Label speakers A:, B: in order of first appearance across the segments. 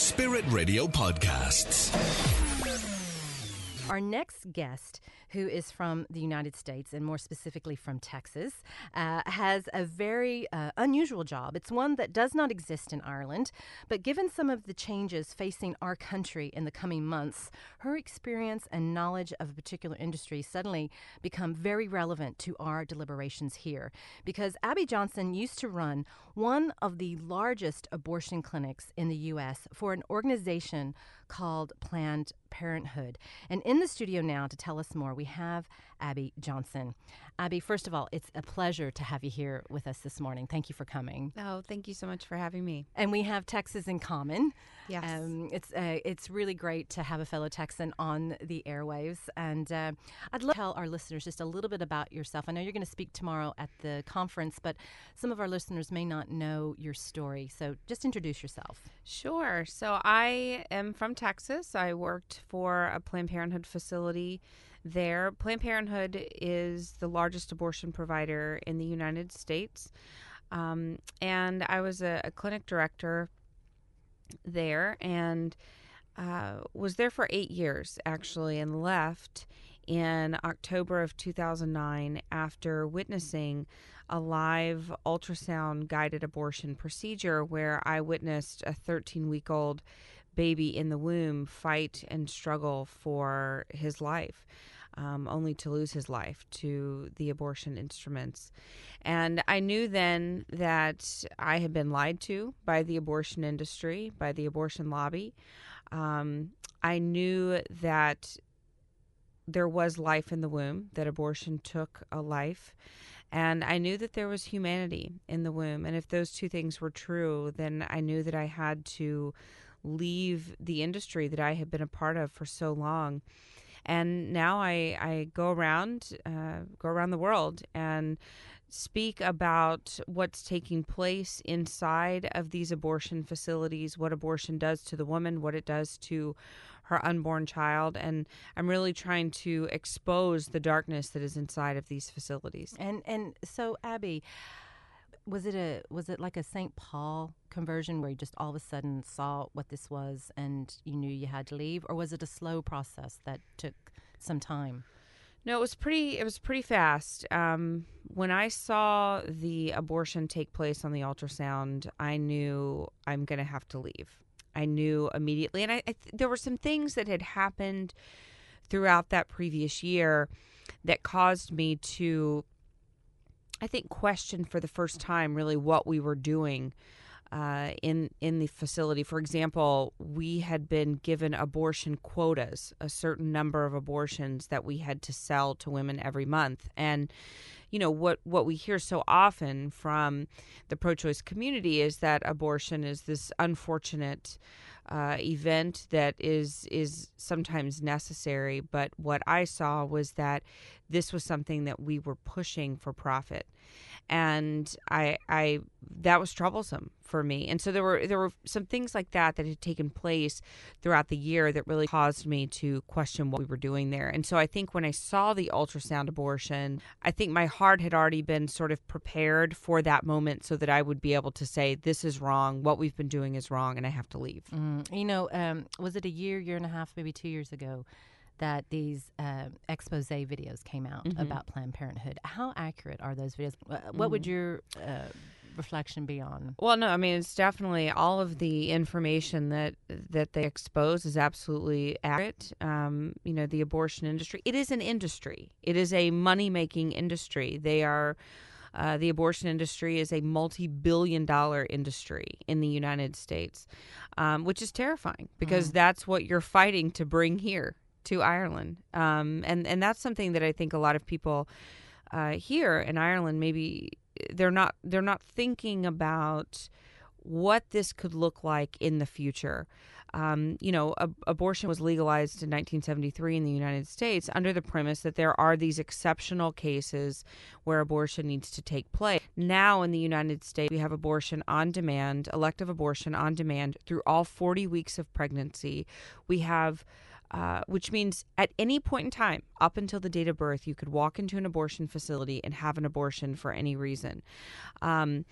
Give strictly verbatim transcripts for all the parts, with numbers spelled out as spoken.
A: Spirit Radio Podcasts.
B: Our next guest, who is from the United States and more specifically from Texas, uh, has a very uh, unusual job. It's one that does not exist in Ireland, but given some of the changes facing our country in the coming months, her experience and knowledge of a particular industry suddenly become very relevant to our deliberations here. Because Abby Johnson used to run one of the largest abortion clinics in the U S for an organization called Planned Parenthood. And in the studio now to tell us more, we have Abby Johnson. Abby, first of all, it's a pleasure to have you here with us this morning. Thank you for coming.
C: Oh, thank you so much for having me.
B: And we have Texas in common.
C: Yes.
B: Um, it's uh, it's really great to have a fellow Texan on the airwaves. And uh, I'd love to tell our listeners just a little bit about yourself. I know you're going to speak tomorrow at the conference, but some of our listeners may not know your story. So just introduce yourself.
C: Sure. So I am from Texas. I worked for a Planned Parenthood facility there. Planned Parenthood is the largest abortion provider in the United States. Um, and I was a, a clinic director there and uh, was there for eight years, actually, and left in October of two thousand nine after witnessing a live ultrasound-guided abortion procedure where I witnessed a thirteen-week-old baby in the womb fight and struggle for his life, um, only to lose his life to the abortion instruments. And I knew then that I had been lied to by the abortion industry, by the abortion lobby. Um, I knew that there was life in the womb, that abortion took a life. And I knew that there was humanity in the womb. And if those two things were true, then I knew that I had to leave the industry that I had been a part of for so long. And now I, I go around, uh, go around the world and speak about what's taking place inside of these abortion facilities, what abortion does to the woman, what it does to her unborn child. And I'm really trying to expose the darkness that is inside of these facilities.
B: And and so, Abby, was it a was it like a Saint Paul conversion where you just all of a sudden saw what this was and you knew you had to leave, or was it a slow process that took some time?
C: No, it was pretty. It was pretty fast. Um, when I saw the abortion take place on the ultrasound, I knew I'm going to have to leave. I knew immediately, and I, I th- there were some things that had happened throughout that previous year that caused me to, I think, question for the first time really what we were doing uh, in in the facility. For example, we had been given abortion quotas, a certain number of abortions that we had to sell to women every month. And, you know, what, what we hear so often from the pro-choice community is that abortion is this unfortunate uh, event that is is sometimes necessary. But what I saw was that this was something that we were pushing for profit. And I, I, that was troublesome for me. And so there were there were some things like that that had taken place throughout the year that really caused me to question what we were doing there. And so I think when I saw the ultrasound abortion, I think my heart had already been sort of prepared for that moment so that I would be able to say, this is wrong, what we've been doing is wrong, and I have to leave.
B: Mm, you know, um, was it a year, year and a half, maybe two years ago, that these uh, expose videos came out
C: Mm-hmm.
B: about Planned Parenthood? How accurate are those videos? Uh, what
C: Mm-hmm.
B: would your uh, reflection be on?
C: Well, no, I mean, it's definitely all of the information that that they expose is absolutely accurate. Um, you know, the abortion industry, it is an industry. It is a money-making industry. They are, uh, the abortion industry is a multi-billion dollar industry in the United States, um, which is terrifying because
B: Mm.
C: that's what you're fighting to bring here to Ireland. Um, and, and that's something that I think a lot of people uh, here in Ireland, maybe they're not they're not thinking about what this could look like in the future. Um, you know, ab- abortion was legalized in nineteen seventy-three in the United States under the premise that there are these exceptional cases where abortion needs to take place. Now in the United States, we have abortion on demand, elective abortion on demand through all forty weeks of pregnancy. We have Uh, which means at any point in time, up until the date of birth, you could walk into an abortion facility and have an abortion for any reason. Um,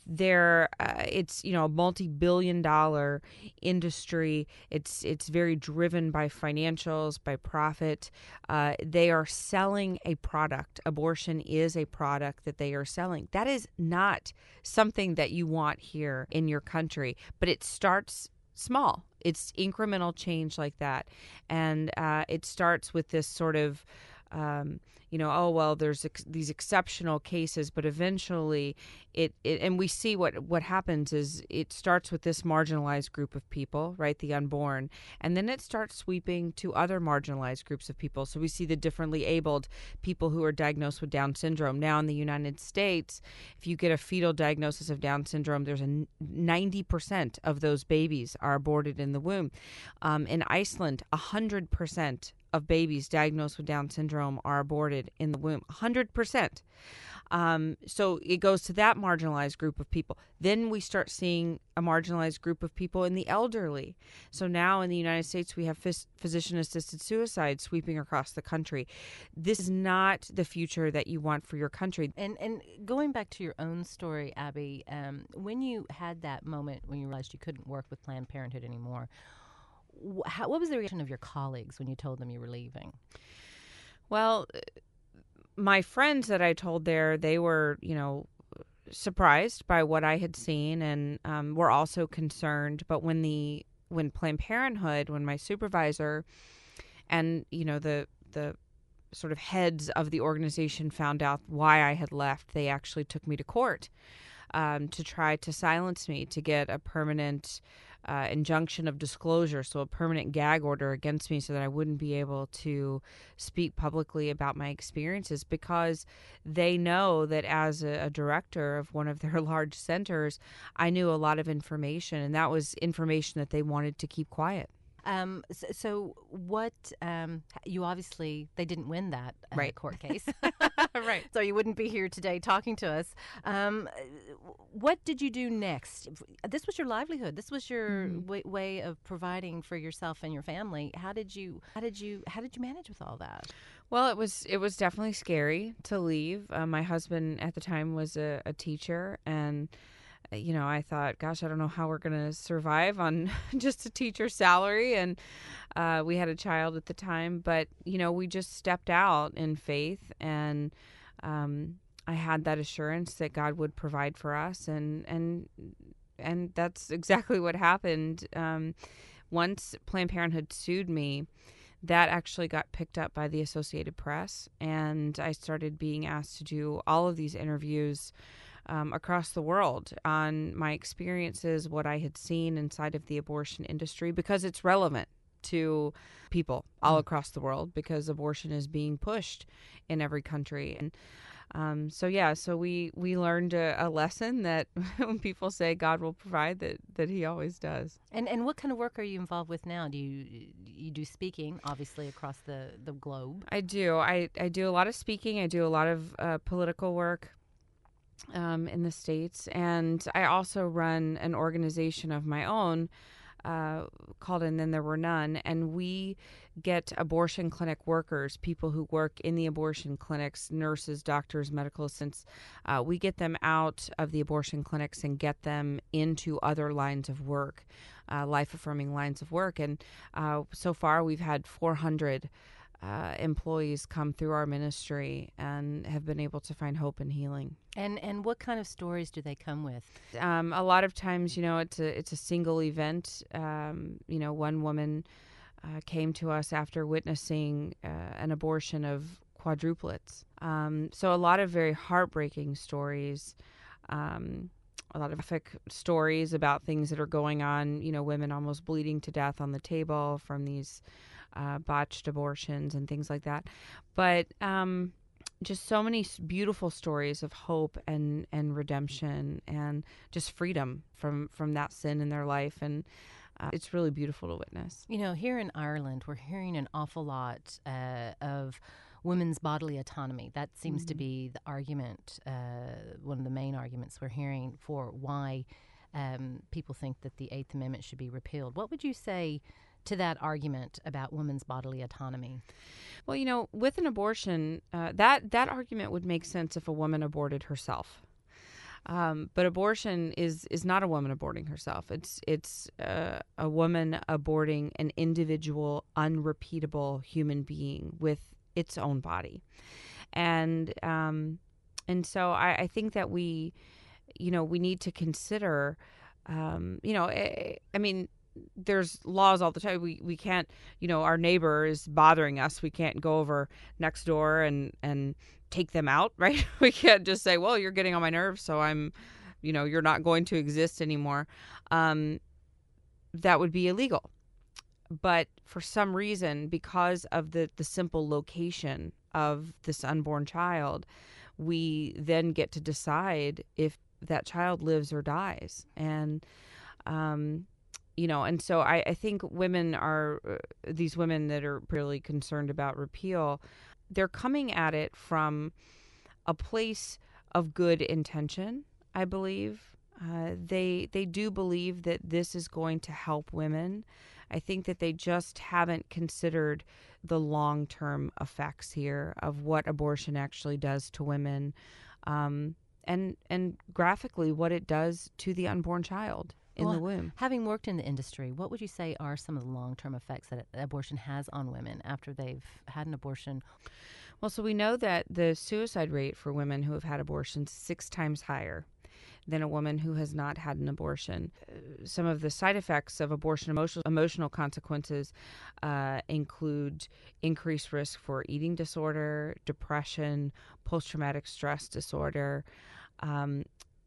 C: They're uh, it's you know a multi-billion dollar industry. It's it's very driven by financials, by profit. Uh, they are selling a product. Abortion is a product that they are selling. That is not something that you want here in your country, but it starts small. It's incremental change like that, and uh, it starts with this sort of Um, you know, oh, well, there's ex- these exceptional cases, but eventually it, it, and we see what, what happens is it starts with this marginalized group of people, right, the unborn, and then it starts sweeping to other marginalized groups of people. So we see the differently abled people who are diagnosed with Down syndrome. Now in the United States, if you get a fetal diagnosis of Down syndrome, there's a ninety percent of those babies are aborted in the womb. Um, in Iceland, one hundred percent of babies diagnosed with Down syndrome are aborted in the womb, one hundred percent. Um, so it goes to that marginalized group of people. Then we start seeing a marginalized group of people in the elderly. So now in the United States, we have phys- physician-assisted suicide sweeping across the country. This is not the future that you want for your country.
B: And and going back to your own story, Abby, um, when you had that moment when you realized you couldn't work with Planned Parenthood anymore, wh- how, what was the reaction of your colleagues when you told them you were leaving?
C: Well, my friends that I told there, they were, you know, surprised by what I had seen, and um, were also concerned. But when the when Planned Parenthood, when my supervisor and you know the the sort of heads of the organization found out why I had left, they actually took me to court um, to try to silence me, to get a permanent Uh, injunction of disclosure, so a permanent gag order against me so that I wouldn't be able to speak publicly about my experiences, because they know that as a, a director of one of their large centers, I knew a lot of information, and that was information that they wanted to keep quiet.
B: Um, so, so what, um, you obviously, they didn't win that uh,
C: Right.
B: court case.
C: Right.
B: So you wouldn't be here today talking to us. Um, what did you do next? This was your livelihood. This was your
C: Mhm.
B: way, way of providing for yourself and your family. How did you, how did you, how did you manage with all that?
C: Well, it was it was definitely scary to leave. Uh, my husband at the time was a, a teacher, and you know, I thought, gosh, I don't know how we're going to survive on just a teacher's salary. And uh, we had a child at the time, but, you know, we just stepped out in faith, and um, I had that assurance that God would provide for us. And, and, and that's exactly what happened. Um, once Planned Parenthood sued me, that actually got picked up by the Associated Press, and I started being asked to do all of these interviews Um, across the world on my experiences, what I had seen inside of the abortion industry, because it's relevant to people all across the world, because abortion is being pushed in every country. And um, so, yeah, so we, we learned a, a lesson that when people say God will provide, that, that he always does.
B: And and what kind of work are you involved with now? Do you you do speaking, obviously, across the, the globe?
C: I do. I, I do a lot of speaking. I do a lot of uh, political work Um, in the States. And I also run an organization of my own uh, called And Then There Were None. And we get abortion clinic workers, people who work in the abortion clinics, nurses, doctors, medical assistants. Uh, we get them out of the abortion clinics and get them into other lines of work, uh, life-affirming lines of work. And uh, so far we've had four hundred Uh, employees come through our ministry and have been able to find hope and healing.
B: And and what kind of stories do they come with?
C: Um, a lot of times, you know, it's a it's a single event. Um, you know, one woman uh, came to us after witnessing uh, an abortion of quadruplets. Um, so a lot of very heartbreaking stories. Um, a lot of graphic stories about things that are going on. You know, women almost bleeding to death on the table from these Uh, botched abortions and things like that. But um, just so many beautiful stories of hope and, and redemption and just freedom from, from that sin in their life. And uh, it's really beautiful to witness.
B: You know, here in Ireland, we're hearing an awful lot uh, of women's bodily autonomy. That seems mm-hmm. to be the argument, uh, one of the main arguments we're hearing for why um, people think that the Eighth Amendment should be repealed. What would you say to that argument about women's bodily autonomy?
C: Well, you know, with an abortion, uh, that that argument would make sense if a woman aborted herself. Um, but abortion is is not a woman aborting herself. It's it's uh, a woman aborting an individual, unrepeatable human being with its own body, and um, and so I, I think that we, you know, we need to consider, um, you know, I, I mean. There's laws all the time. We we can't, you know, our neighbor is bothering us. We can't go over next door and, and take them out, right? We can't just say, well, you're getting on my nerves, so I'm, you know, you're not going to exist anymore. Um, that would be illegal. But for some reason, because of the, the simple location of this unborn child, we then get to decide if that child lives or dies. And, um, You know, and so I, I think women are, uh, these women that are really concerned about repeal, they're coming at it from a place of good intention, I believe. Uh, they they do believe that this is going to help women. I think that they just haven't considered the long-term effects here of what abortion actually does to women, um, and and graphically what it does to the unborn child in
B: well,
C: the womb.
B: Having worked in the industry, what would you say are some of the long-term effects that abortion has on women after they've had an abortion?
C: Well, so we know that the suicide rate for women who have had abortions is six times higher than a woman who has not had an abortion. Uh, Some of the side effects of abortion, emotional, emotional consequences, uh, include increased risk for eating disorder, depression, post-traumatic stress disorder, um,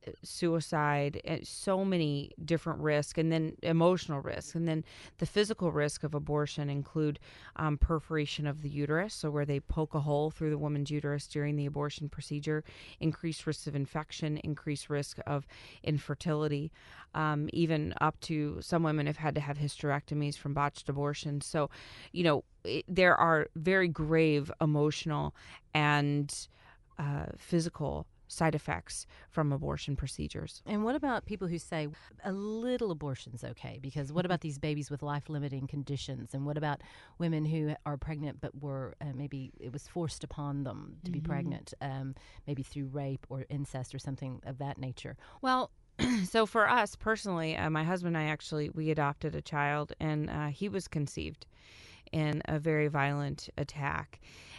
C: suicide, and so many different risks, and then emotional risks. And then the physical risk of abortion include um, perforation of the uterus, so where they poke a hole through the woman's uterus during the abortion procedure, increased risk of infection, increased risk of infertility, um, even up to some women have had to have hysterectomies from botched abortions. So, you know, it, there are very grave emotional and uh, physical side effects from abortion procedures.
B: And what about people who say a little abortion's okay? Because what about these babies with life-limiting conditions? And what about women who are pregnant but were uh, maybe it was forced upon them to be
C: Mm-hmm.
B: pregnant, um, maybe through rape or incest or something of that nature?
C: Well, so for us personally, uh, my husband and I actually, we adopted a child, and uh, he was conceived in a very violent attack.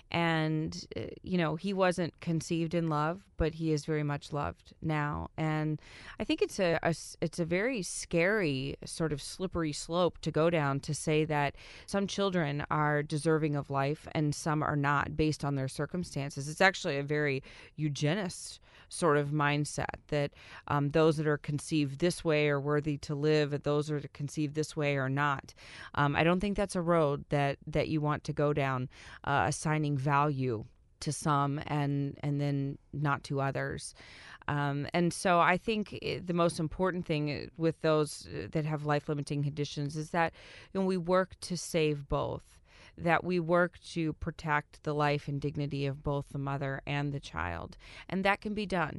C: And, uh, you know, he wasn't conceived in love, but he is very much loved now. And I think it's a, a s- it's a very scary sort of slippery slope to go down to say that some children are deserving of life and some are not based on their circumstances. It's actually a very eugenist sort of mindset that um, those that are conceived this way are worthy to live, and those that are conceived this way are not. Um, I don't think that's a road that, that you want to go down, uh, assigning value to some and and then not to others. Um, and so I think it, the most important thing with those that have life-limiting conditions is that, you know, we work to save both, that we work to protect the life and dignity of both the mother and the child. And that can be done.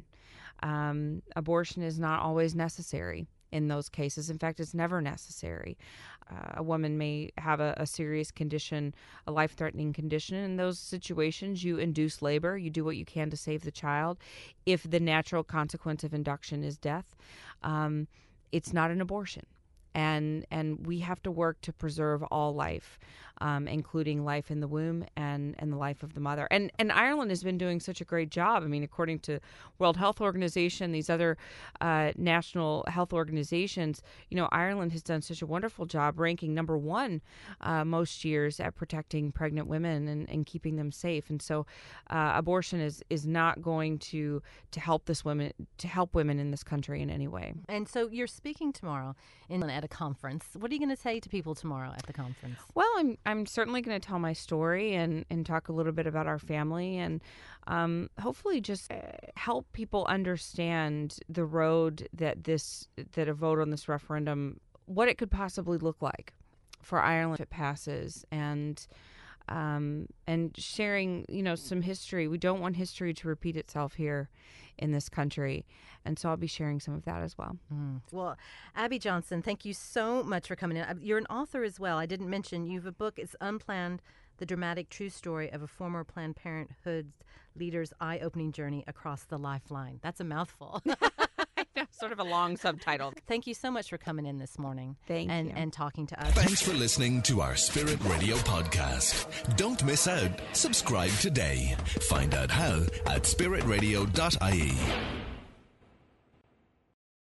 C: Um, abortion is not always necessary in those cases. In fact, it's never necessary. Uh, a woman may have a, a serious condition, a life-threatening condition. In those situations, you induce labor. You do what you can to save the child. If the natural consequence of induction is death, um, it's not an abortion. And and we have to work to preserve all life, um, including life in the womb and, and the life of the mother. And and Ireland has been doing such a great job. I mean, according to World Health Organization, these other uh, national health organizations, you know, Ireland has done such a wonderful job ranking number one uh, most years at protecting pregnant women and, and keeping them safe. And so uh, abortion is, is not going to to help this women to help women in this country in any way.
B: And so you're speaking tomorrow in at a conference. What are you going to say to people tomorrow at the conference?
C: Well, I'm I'm certainly going to tell my story and, and talk a little bit about our family, and um, hopefully just uh, help people understand the road that this that a vote on this referendum, what it could possibly look like for Ireland if it passes, and um, and sharing, you know, some history. We don't want history to repeat itself here in this country. And so I'll be sharing some of that as well.
B: Mm. Well, Abby Johnson, thank you so much for coming in. You're an author as well. I didn't mention you have a book. It's Unplanned, the dramatic true story of a former Planned Parenthood leader's eye-opening journey across the lifeline. That's a mouthful.
C: sort of a long subtitle.
B: Thank you so much for coming in this morning.
C: Thank
B: and,
C: you.
B: And talking to us.
A: Thanks for listening to our Spirit Radio podcast. Don't miss out. Subscribe today. Find out how at spirit radio dot I E.